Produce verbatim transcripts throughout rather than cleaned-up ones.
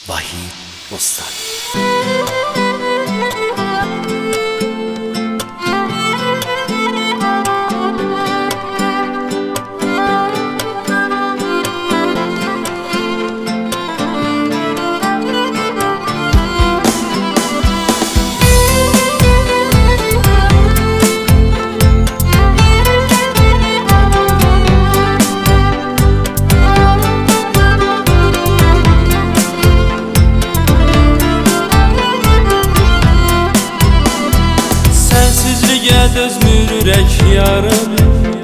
Vahid Bostan. Dözmür ürək yarım,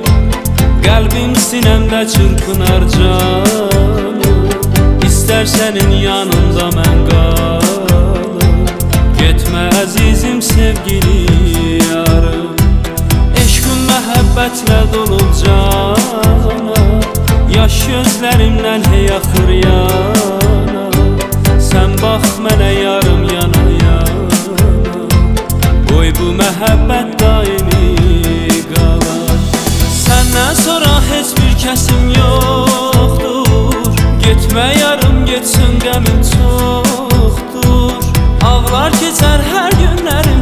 qəlbim sinəmdə çırpınar canım. İstər sənin yanımda mən qalım, getmə əzizim sevgili yarım. Eşqin məhəbbətlə dolub cana, yaş gözlərimdən hey axır yana. Sən bax mənə yarım yana yana, qoy bu məhəbbət daimi qalar. Səndən sonra heç bir kəsim yoxdur, getmə yarım getsin qəmin çoxdur. Ağlar keçər hər günlərim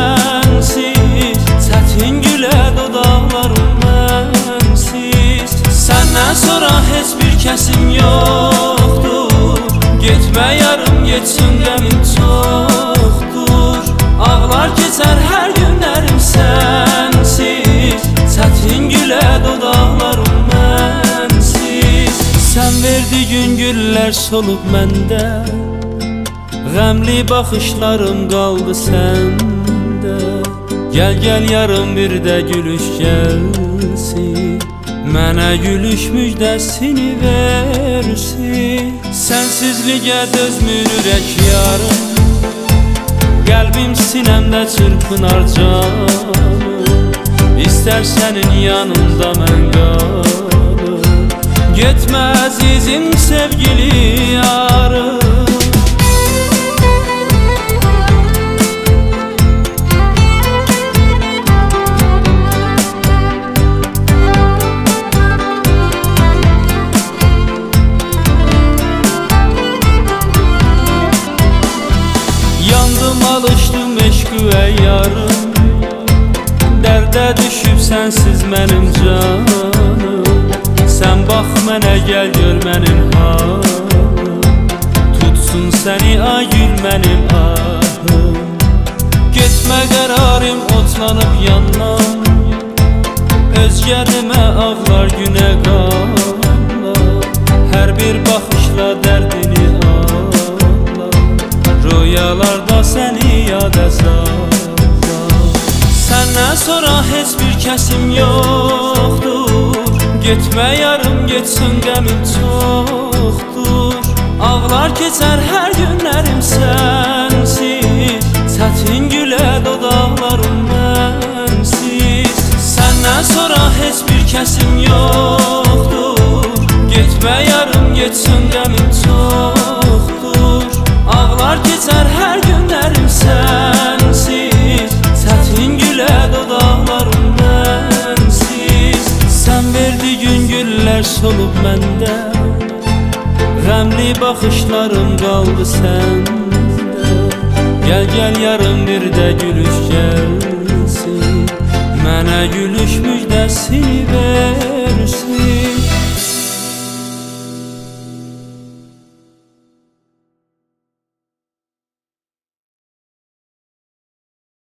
sənsiz, çətin gülə dodaqlarım mənsiz. Səndən sonra heç bir kəsim yoxdur, getmə yarım getsin qəmin çoxdur. Ağlar keçər hər günlərim sənsiz, çətin gülə dodaqlarım mənsiz. Sən verdiyin güllər solub məndə, qəmli baxışlarım qaldı səndə. Gəl gəl yarım bir də gülüş gəlsin, mənə gülüş müjdəsini versin. Sənsizliyə dözmür ürək yarım, qəlbim sinəmdə çırpınar canım. İstər sənin yanımda mən qalım, getmə əzizim sevgili yarım. Yandım alışdım eşqüvə yarım, dərdə düşüb sənsiz mənim canım. Sən bax mənə gəl gör mənim halım, tutsun səni ay gül mənim ahım. Getmə qərarım otlanıb yandan, özgə demə ağlar günə qalar. Hər bir baxışla dərdini ağlar, rüyalarda səni yada sallar. Səndən sonra heç bir kəsim yoxdur, getmə yarım getsin qəmim çoxdur. Ağlar keçər hər günlərim sənsiz, çətin gülə dodaqlarım mənsiz. Səndən sonra heç bir kəsim yoxdur, getmə yarım getsin qəmim çoxdur. Ağlar keçər hər günlərim sənsiz, çətin gülə dodaqlarım mənsiz. Sən verdiyin güllər solub məndə, qəmli baxışlarım qaldı səndə. Gəl gəl yarım bir də gülüş gəlsin, mənə gülüş müjdəsini versin.